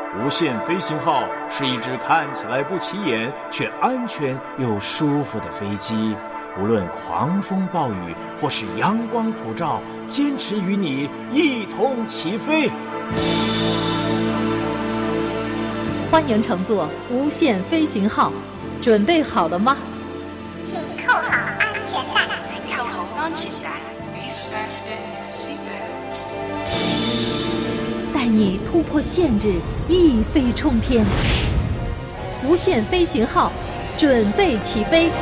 无限飞行号是一只看起来不起眼却安全又舒服的飞机，无论狂风暴雨或是阳光普照，坚持与你一同起飞。 欢迎乘坐无限飞行号，准备好了吗？ 请扣好安全带。 请扣好安全帶。 带你突破限制，一飞冲天。无限飞行号，准备起飞。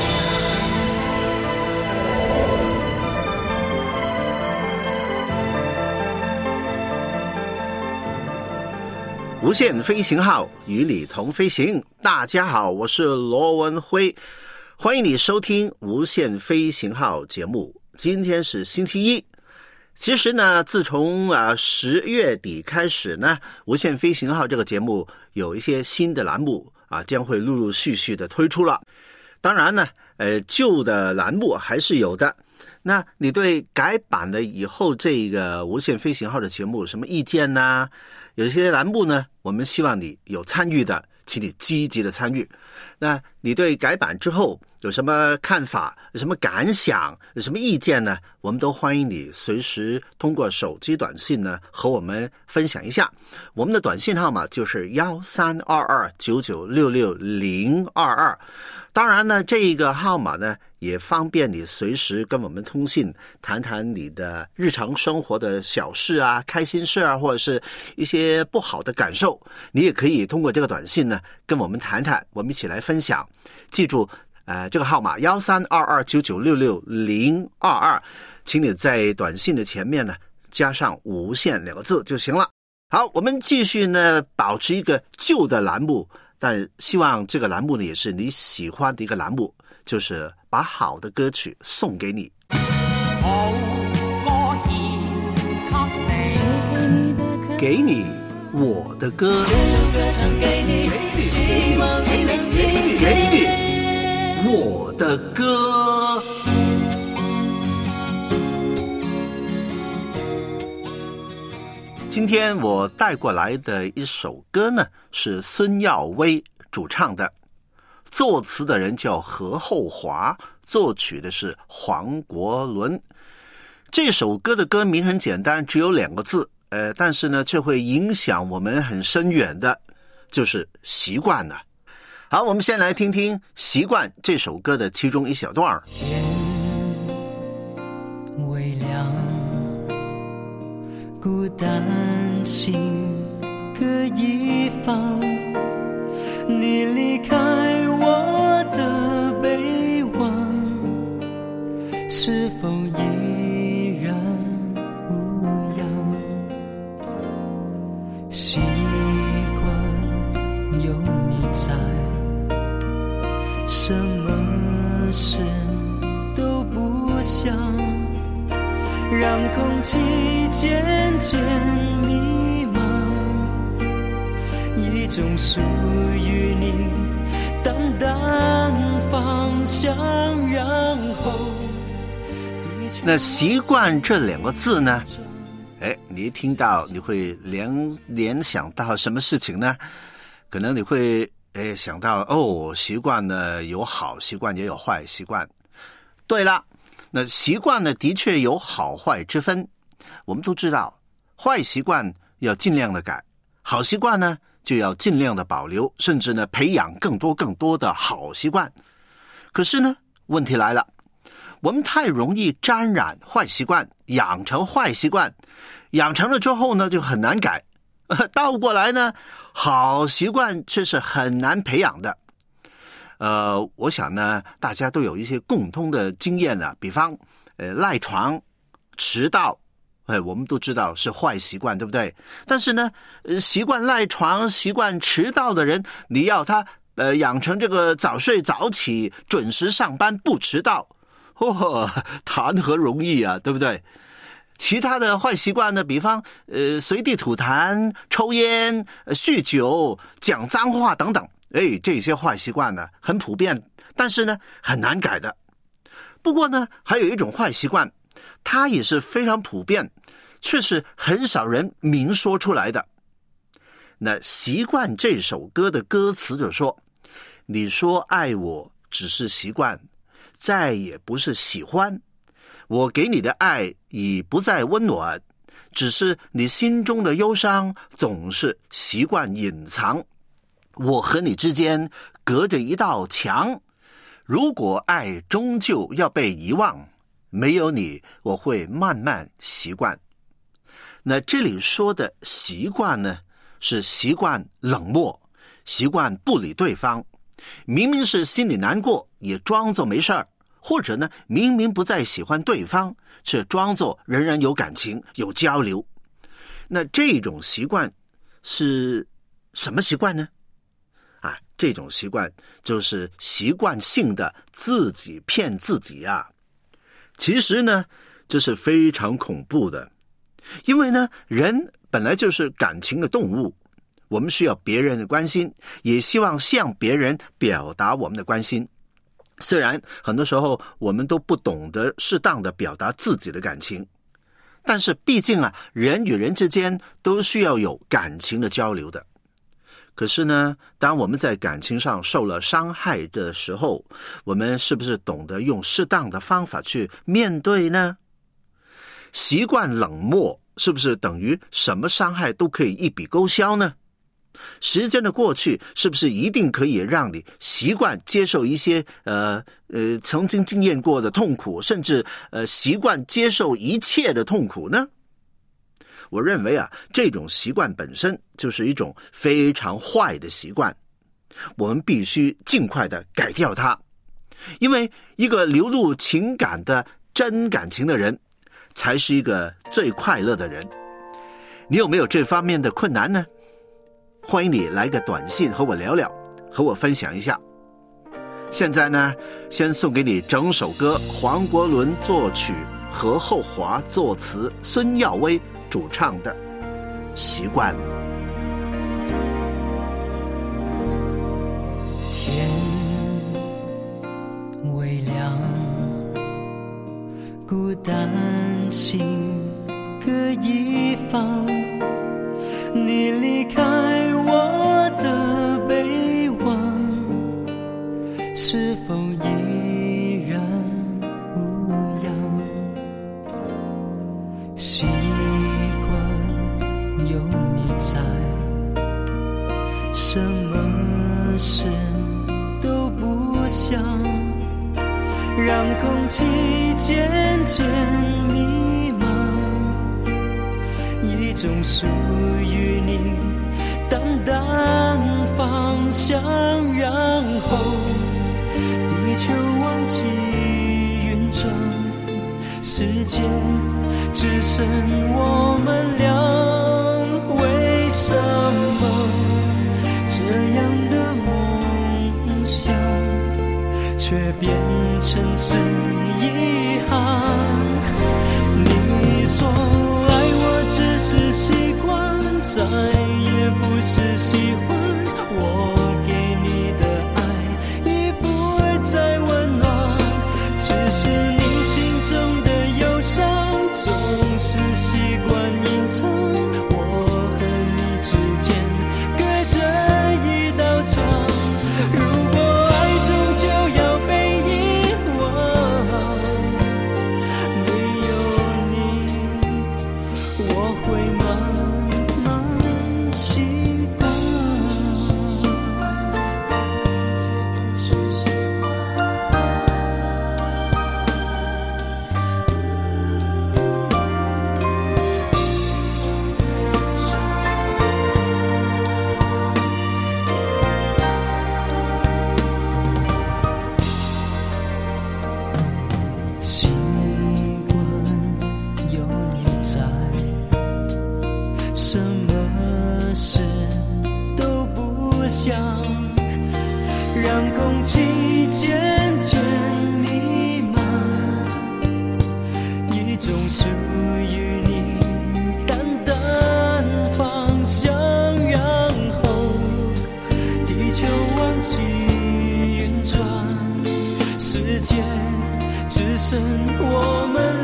无限飞行号与你同飞行。大家好，我是罗文辉，欢迎你收听无限飞行号节目。今天是星期一。其实呢，自从10月底开始呢，无限飞行号这个节目有一些新的栏目将会陆陆续续的推出了。当然呢，旧的栏目还是有的。那你对改版了以后这个无限飞行号的节目有什么意见呢？有些栏目呢，我们希望你有参与的，请你积极的参与。那你对改版之后有什么看法，有什么感想，有什么意见呢？我们都欢迎你随时通过手机短信呢和我们分享一下。我们的短信号码就是132299660022。当然呢，这个号码呢也方便你随时跟我们通信，谈谈你的日常生活的小事啊、开心事啊，或者是一些不好的感受，你也可以通过这个短信呢跟我们谈谈，我们一起来分享。记住这个号码132299660022，请你在短信的前面呢加上无限2个字就行了。好，我们继续呢保持一个旧的栏目，但希望这个栏目呢也是你喜欢的一个栏目，就是把好的歌曲送给你。 好歌给你我的歌，给你我的歌。今天我带过来的一首歌呢，是孙耀威主唱的，作词的人叫何厚华，作曲的是黄国伦。这首歌的歌名很简单，只有2个字，但是呢，却会影响我们很深远的，就是习惯了。好，我们先来听听《习惯》这首歌的其中一小段。 天微亮，孤单心各一方，你离开我的悲望，是否依然无恙？习惯有你在，什么事都不想，让空气渐渐迷茫，一种属于你淡淡芳香，然后那习惯这2个字呢，你一听到你会联想到什么事情呢？可能你会想到习惯呢有好习惯也有坏习惯。对了，那习惯呢的确有好坏之分，我们都知道坏习惯要尽量的改，好习惯呢就要尽量的保留，甚至呢培养更多的好习惯。可是呢，问题来了，我们太容易沾染坏习惯，养成坏习惯，养成了之后呢就很难改，倒过来呢好习惯却是很难培养的。我想呢大家都有一些共通的经验的，比方赖床、迟到，我们都知道是坏习惯，对不对？但是呢习惯赖床、习惯迟到的人，你要他养成这个早睡早起、准时上班不迟到，谈何容易啊，对不对？其他的坏习惯呢，比方随地吐痰、抽烟、酗酒、讲脏话等等，这些坏习惯呢很普遍，但是呢很难改的。不过呢还有一种坏习惯，它也是非常普遍，却是很少人明说出来的。 那习惯这首歌的歌词就说，你说爱我只是习惯，再也不是喜欢，我给你的爱已不再温暖，只是你心中的忧伤总是习惯隐藏，我和你之间隔着一道墙，如果爱终究要被遗忘，没有你我会慢慢习惯。那这里说的习惯呢，是习惯冷漠，习惯不理对方，明明是心里难过也装作没事儿，或者呢明明不再喜欢对方，却装作仍然有感情有交流。那这种习惯是什么习惯呢？这种习惯就是习惯性的自己骗自己啊。其实呢这是非常恐怖的，因为呢人本来就是感情的动物，我们需要别人的关心，也希望向别人表达我们的关心。虽然很多时候我们都不懂得适当的表达自己的感情，但是毕竟人与人之间都需要有感情的交流的。可是呢，当我们在感情上受了伤害的时候，我们是不是懂得用适当的方法去面对呢？习惯冷漠是不是等于什么伤害都可以一笔勾销呢？时间的过去是不是一定可以让你习惯接受一些曾经经验过的痛苦，甚至习惯接受一切的痛苦呢？我认为这种习惯本身就是一种非常坏的习惯，我们必须尽快的改掉它。因为一个流露情感的真感情的人，才是一个最快乐的人。你有没有这方面的困难呢？欢迎你来个短信和我聊聊，和我分享一下。现在呢，先送给你整首歌，黄国伦作曲，何厚华作词，孙耀威主唱的《习惯》。 天微亮，孤单心各一方，你离开我的悲望，是否依然无恙？习惯有你在，什么事都不想，让空气渐渐弥漫，一种属于你淡淡芳香，然后地球忘记运转，世界只剩我们俩，为什么这样的梦想却变成是遗憾？你说爱我只是习惯，再也不是喜欢，我给你的爱已不会再温暖，只是你心中的忧伤总是习惯隐藏，我和你之间隔着一道墙，如果爱终究要被遗忘，没有你我会慢慢习惯。习惯有你在，什么事都不想，让空气渐渐弥漫，一种属于你淡淡芳香，然后地球忘记运转，世界只剩我们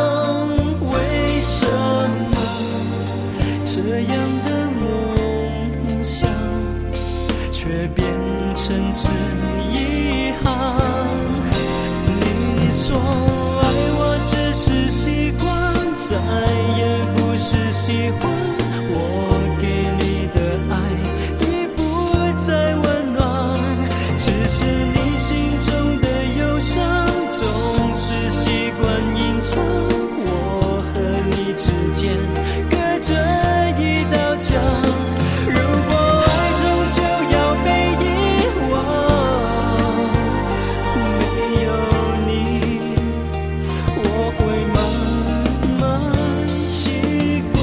俩，为什么这样的梦想，却变成是遗憾。你说爱我只是习惯，再也不是喜欢，我给你的爱已不再温暖，只是你心中的忧伤总是习惯隐藏，我和你之间隔着一道墙。如果爱终究要被遗忘，没有你我会慢慢习惯。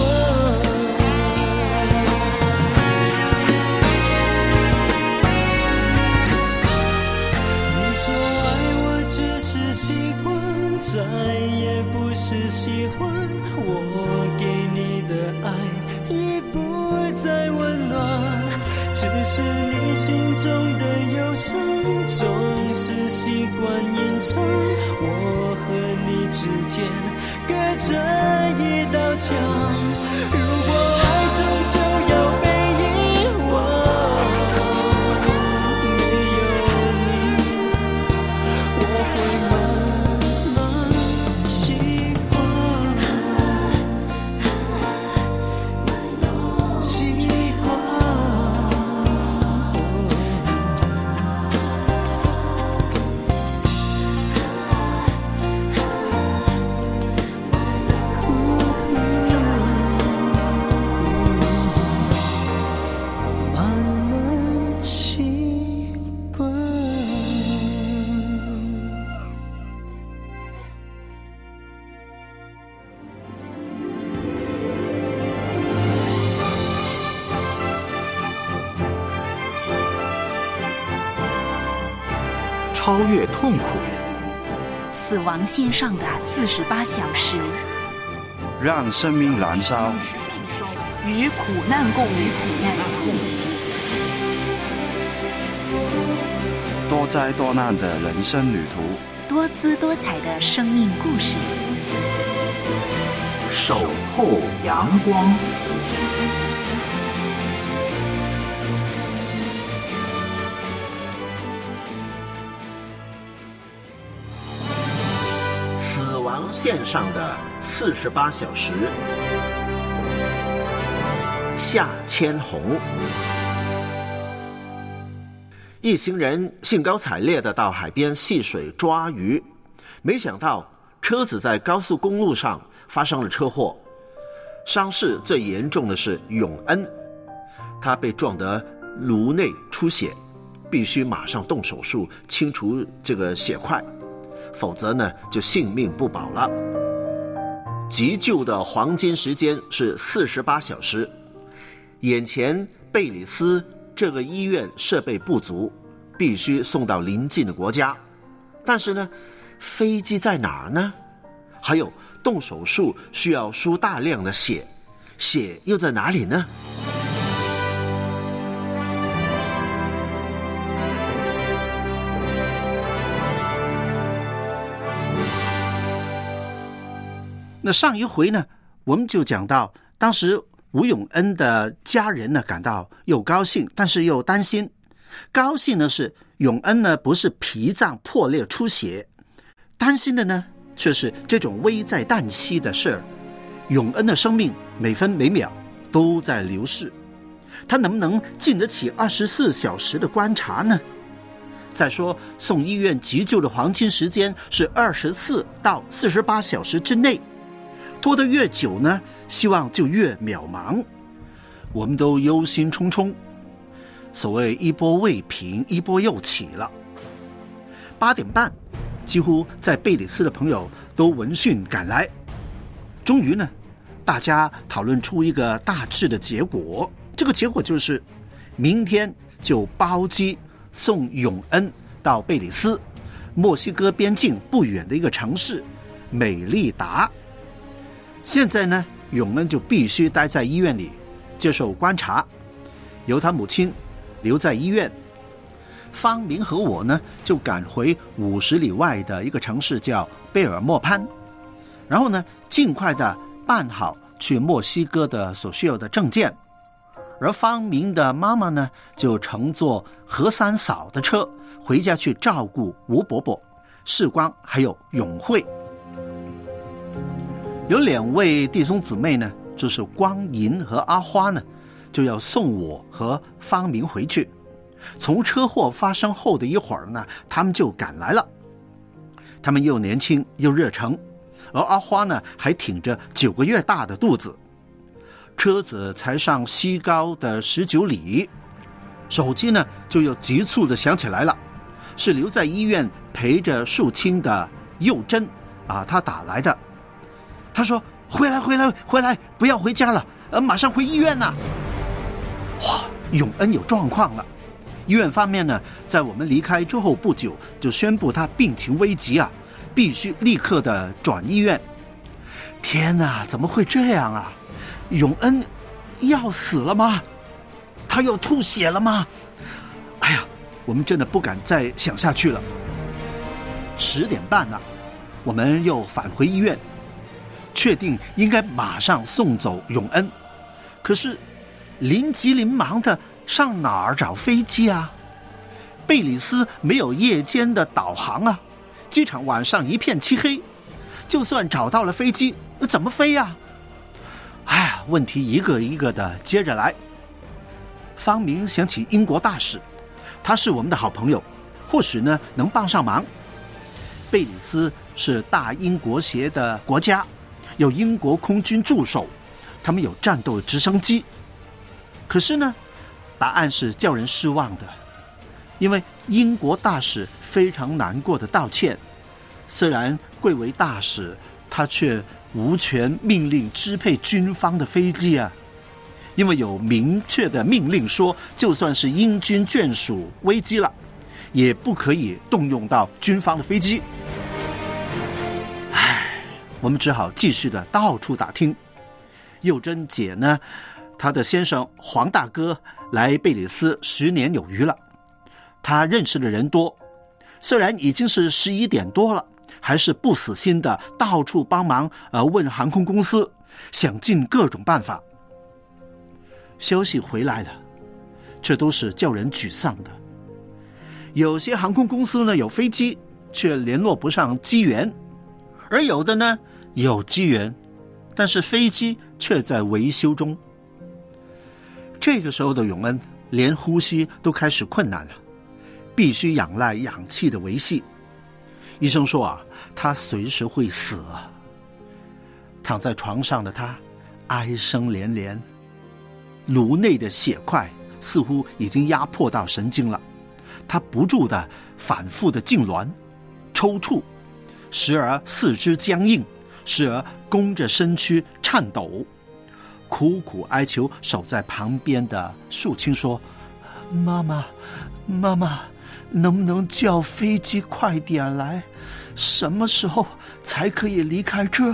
你说爱我只是习惯，再也不是喜欢，我给你的爱已不再温暖，只是你心中的忧伤总是习惯隐藏，我和你之间隔着一道墙。如果爱终究要被遗忘，没有你我会慢慢习惯，习惯。慢慢习惯。 超越痛苦， 死亡线上的48小时， 让生命燃烧， 与苦难共舞， 多灾多难的人生旅途， 多姿多彩的生命故事。 守候阳光。 死亡线上的48小时，夏千红。一行人兴高采烈地到海边戏水抓鱼，没想到车子在高速公路上发生了车祸。伤势最严重的是永恩，他被撞得颅内出血，必须马上动手术清除这个血块，否则呢就性命不保了。急救的黄金时间是48小时，眼前贝里斯这个医院设备不足，必须送到邻近的国家。但是呢，飞机在哪儿呢？还有动手术需要输大量的血，血又在哪里呢？那上一回呢，我们就讲到，当时吴永恩的家人呢感到又高兴，但是又担心。高兴呢是永恩呢不是脾脏破裂出血，担心的呢却是这种危在旦夕的事儿。永恩的生命每分每秒都在流逝，他能不能经得起24小时的观察呢？再说送医院急救的黄金时间是24到48小时之内，拖得越久呢，希望就越渺茫。我们都忧心忡忡，所谓一波未平一波又起了。8点半，几乎在贝里斯的朋友都闻讯赶来。终于呢，大家讨论出一个大致的结果，这个结果就是明天就包机送永恩到贝里斯墨西哥边境不远的一个城市美利达。现在呢，永恩就必须待在医院里接受观察，由他母亲留在医院。方明和我呢就赶回50里外的一个城市叫贝尔莫潘，然后呢尽快的办好去墨西哥的所需要的证件。 而方明的妈妈呢，就乘坐何三嫂的车回家去照顾吴伯伯、世光还有永慧。有2位弟兄姊妹呢，就是光银和阿花呢，就要送我和方明回去。从车祸发生后的一会儿呢，他们就赶来了。他们又年轻又热诚，而阿花呢还挺着9个月大的肚子。车子才上西高的19里，手机呢就又急促的响起来了，是留在医院陪着树清的佑珍她打来的。他说：回来，不要回家了，马上回医院呐！哇，永恩有状况了。医院方面呢，在我们离开之后不久，就宣布他病情危急必须立刻的转医院。天哪，怎么会这样啊？永恩要死了吗？他又吐血了吗？哎呀，我们真的不敢再想下去了。10点半了，我们又返回医院，确定应该马上送走永恩。可是临急临忙的上哪儿找飞机啊？贝里斯没有夜间的导航机场晚上一片漆黑，就算找到了飞机，怎么飞啊？问题一个一个的接着来。方明想起英国大使，他是我们的好朋友，或许呢能帮上忙。贝里斯是大英国协的国家，有英国空军驻守，他们有战斗直升机。可是呢，答案是叫人失望的，因为英国大使非常难过的道歉，虽然贵为大使，他却无权命令支配军方的飞机因为有明确的命令说，就算是英军眷属危机了，也不可以动用到军方的飞机。我们只好继续的到处打听。佑珍姐呢，她的先生黄大哥来贝里斯10年有余了，他认识的人多，虽然已经是11点多了，还是不死心的到处帮忙问航空公司，想尽各种办法。消息回来了，却都是叫人沮丧的。有些航空公司呢有飞机，却联络不上机员，而有的呢有机员，但是飞机却在维修中。这个时候的永恩连呼吸都开始困难了，必须仰赖氧气的维系。医生说他随时会死躺在床上的他哀声连连，颅内的血块似乎已经压迫到神经了，他不住的反复的痉挛抽搐，时而四肢僵硬，时而弓着身躯颤抖，苦苦哀求守在旁边的树清说：妈妈，能不能叫飞机快点来？什么时候才可以离开这？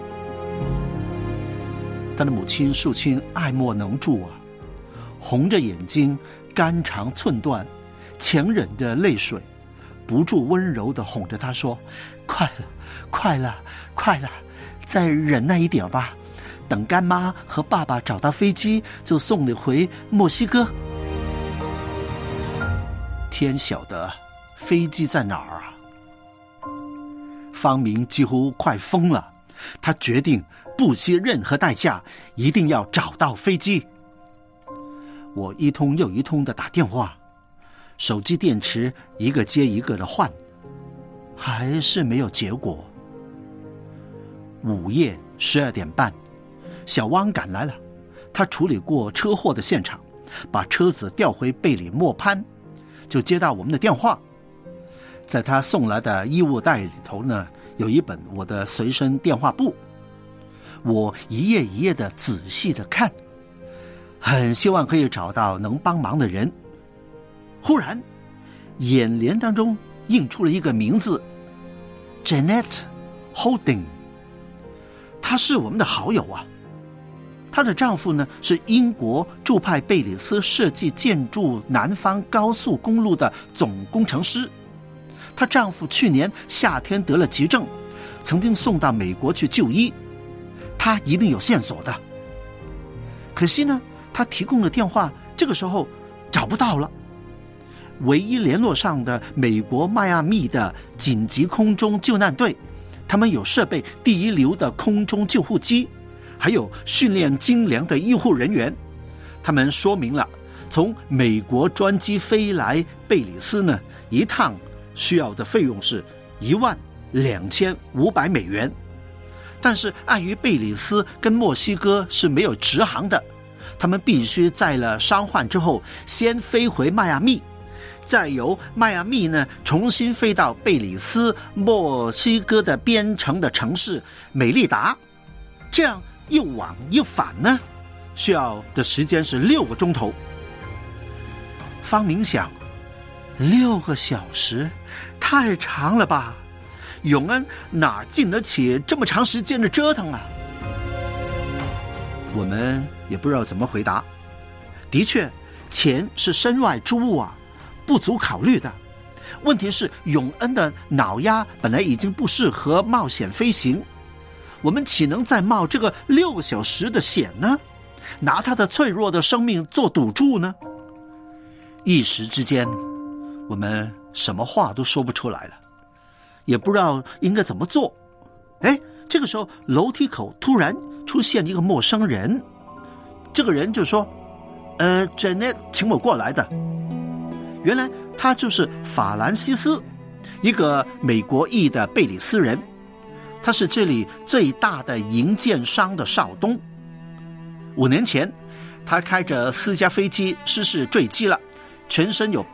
他的母亲树清爱莫能助红着眼睛，肝肠寸断，强忍着泪水，不住温柔地哄着他说：快了，再忍耐一点吧，等干妈和爸爸找到飞机，就送你回墨西哥。天晓得飞机在哪儿方明几乎快疯了，他决定不惜任何代价，一定要找到飞机。我一通又一通的打电话，手机电池一个接一个的换，还是没有结果。午夜12点半，小汪赶来了，他处理过车祸的现场，把车子调回贝里莫潘，就接到我们的电话。在他送来的衣物袋里头呢，有一本我的随身电话簿，我一页一页的仔细的看，很希望可以找到能帮忙的人。忽然眼帘当中映出了一个名字 Janet Holding， 她是我们的好友她的丈夫呢是英国驻派贝里斯设计建筑南方高速公路的总工程师，她丈夫去年夏天得了急症，曾经送到美国去就医，她一定有线索的。可惜呢， 他提供的电话这个时候找不到了。唯一联络上的美国迈阿密的紧急空中救难队，他们有设备第一流的空中救护机，还有训练精良的医护人员。他们说明了从美国专机飞来贝里斯呢，一趟需要的费用是12500美元。但是碍于贝里斯跟墨西哥是没有直航的，他们必须载了伤患之后先飞回迈阿密，再由迈阿密呢重新飞到贝里斯墨西哥的边城的城市美利达，这样一往一返呢，需要的时间是6个钟头。方明想，6个小时太长了吧，永恩哪经得起这么长时间的折腾啊？我们也不知道怎么回答。的确，钱是身外之物啊，不足考虑的。问题是永恩的脑压本来已经不适合冒险飞行，我们岂能再冒这个6个小时的险呢？拿他的脆弱的生命做赌注呢？一时之间，我们什么话都说不出来了，也不知道应该怎么做。这个时候楼梯口突然出现一个陌生人，这个人就说Janet 请我过来的。原来他就是法兰西斯，一个美国裔的贝里斯人，他是这里最大的营建商的少东。5年前他开着私家飞机失事坠机了，全身有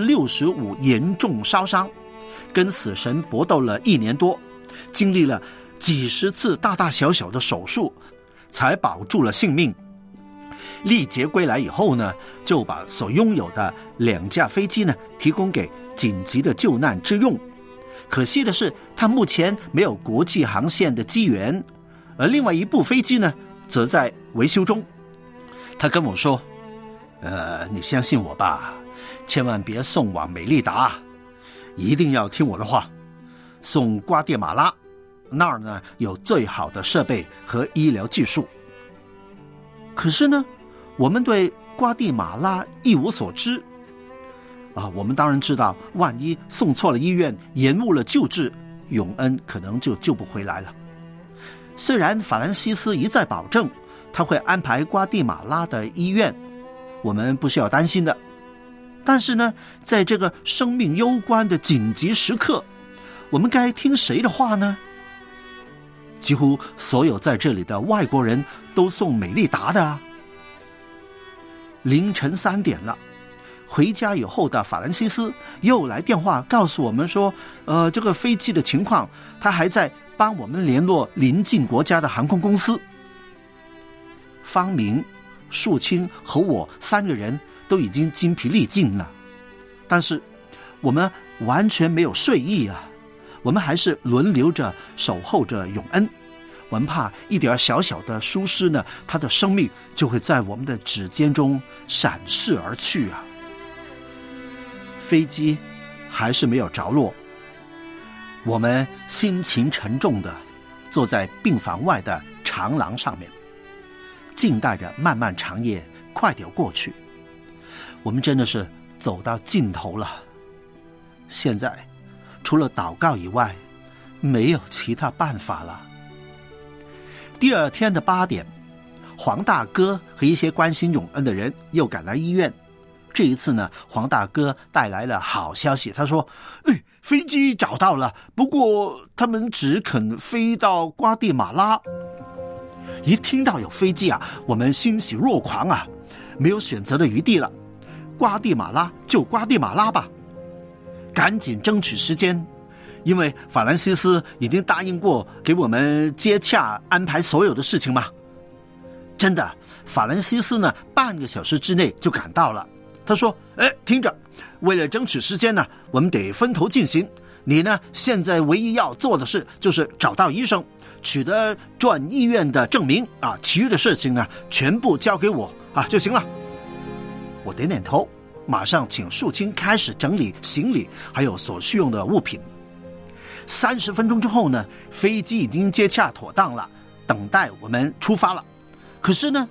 65%严重烧伤，跟死神搏斗了1年多，经历了几十次大大小小的手术，才保住了性命。历劫归来以后呢，就把所拥有的2架飞机呢提供给紧急的救难之用。可惜的是，他目前没有国际航线的机缘，而另外一部飞机呢则在维修中。他跟我说你相信我吧，千万别送往美利达，一定要听我的话，送瓜地马拉，那儿呢有最好的设备和医疗技术。可是呢，我们对瓜地马拉一无所知我们当然知道，万一送错了医院，延误了救治，永恩可能就救不回来了。虽然法兰西斯一再保证他会安排瓜地马拉的医院，我们不需要担心的，但是呢，在这个生命攸关的紧急时刻，我们该听谁的话呢？几乎所有在这里的外国人都送美利达的啊。凌晨3点了，回家以后的法兰西斯又来电话告诉我们说这个飞机的情况，他还在帮我们联络邻近国家的航空公司。方明、树清和我3个人都已经精疲力尽了，但是我们完全没有睡意啊，我们还是轮流着守候着永恩。我们怕一点小小的疏失呢，他的生命就会在我们的指尖中闪逝而去啊。飞机还是没有着落，我们心情沉重的坐在病房外的长廊上面，静待着漫漫长夜快点过去。我们真的是走到尽头了，现在除了祷告以外，没有其他办法了。第二天的8点，黄大哥和一些关心永恩的人又赶来医院。这一次呢，黄大哥带来了好消息，他说飞机找到了，不过他们只肯飞到瓜地马拉。一听到有飞机啊，我们欣喜若狂啊，没有选择的余地了，瓜地马拉就瓜地马拉吧，赶紧争取时间，因为法兰西斯已经答应过给我们接洽安排所有的事情嘛。真的，法兰西斯呢半个小时之内就赶到了。他说听着，为了争取时间呢，我们得分头进行，你呢现在唯一要做的事就是找到医生，取得转医院的证明啊，其余的事情呢全部交给我就行了。我点点头，马上请树清开始整理行李还有所需用的物品。30分钟之后呢，飞机已经接洽妥当了，等待我们出发了。可是呢，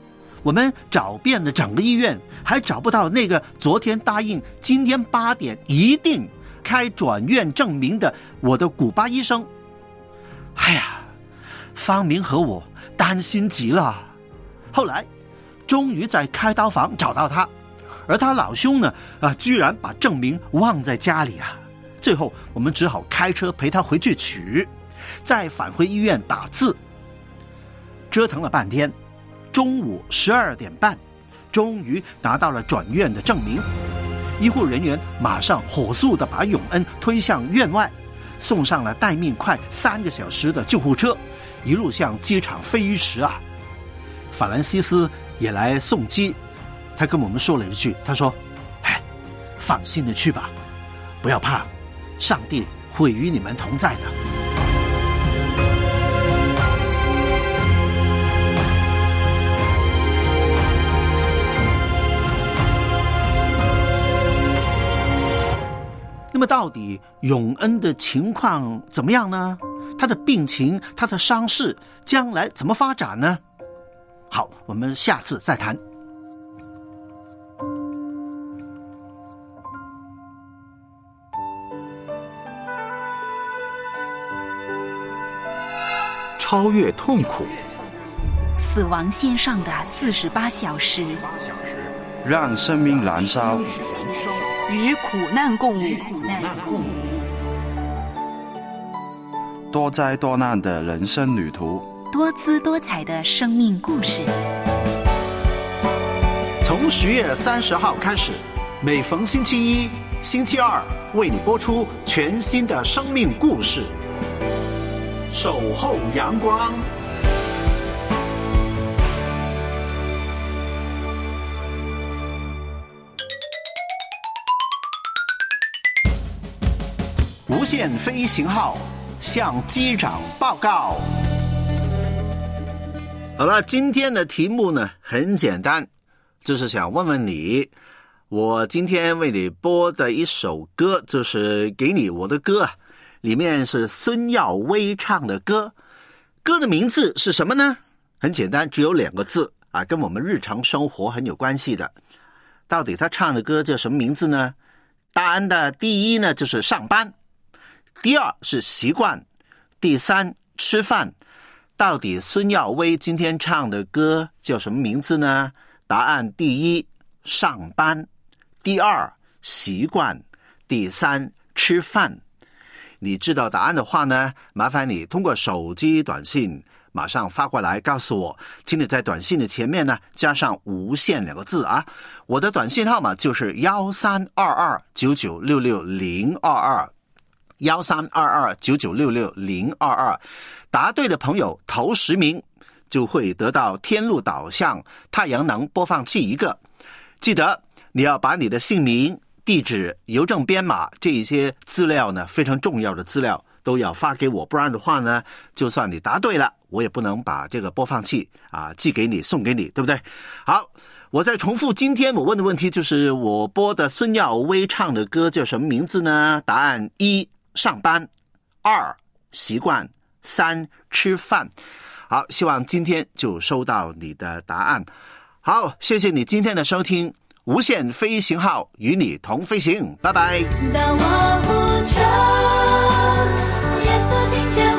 我们找遍了整个医院，还找不到那个昨天答应今天8点一定开转院证明的我的古巴医生。哎呀，方明和我担心极了。后来终于在开刀房找到他，而他老兄呢居然把证明忘在家里啊。最后我们只好开车陪他回去取，再返回医院打字。折腾了半天，中午12点半终于拿到了转院的证明。医护人员马上火速地把永恩推向院外，送上了待命快3个小时的救护车，一路向机场飞驰啊。法兰西斯也来送机，他跟我们说了一句，他说：放心的去吧，不要怕，上帝会与你们同在的。那么到底永恩的情况怎么样呢？他的病情，他的伤势将来怎么发展呢？好，我们下次再谈。 超越痛苦， 死亡线上的48小时， 让生命燃烧， 与苦难共舞， 多灾多难的人生旅途， 多姿多彩的生命故事。 从10月30号开始，每逢星期一、星期二为你播出全新的生命故事。守候阳光，无限飞行号向机长报告。好了，今天的题目呢很简单，就是想问问你，我今天为你播的一首歌，就是给你我的歌啊，里面是孙耀威唱的歌，歌的名字是什么呢？很简单，只有2个字啊，跟我们日常生活很有关系的。到底他唱的歌叫什么名字呢？答案的第一呢就是上班，第二是习惯，第三吃饭。到底孙耀威今天唱的歌叫什么名字呢？答案第一上班，第二习惯，第三吃饭。你知道答案的话呢，麻烦你通过手机短信马上发过来告诉我，请你在短信的前面呢加上无限2个字啊。我的短信号码就是132299660022 132299660022，答对的朋友头10名就会得到天路导向太阳能播放器1个。记得你要把你的姓名、地址、邮政编码这一些资料呢，非常重要的资料都要发给我，不然的话呢，就算你答对了，我也不能把这个播放器寄给你送给你，对不对？好，我再重复今天我问的问题，就是我播的孙耀威唱的歌叫什么名字呢？答案1上班，2习惯，3吃饭。好，希望今天就收到你的答案。好，谢谢你今天的收听，无限飞行号与你同飞行，拜拜。 当我呼求耶稣听见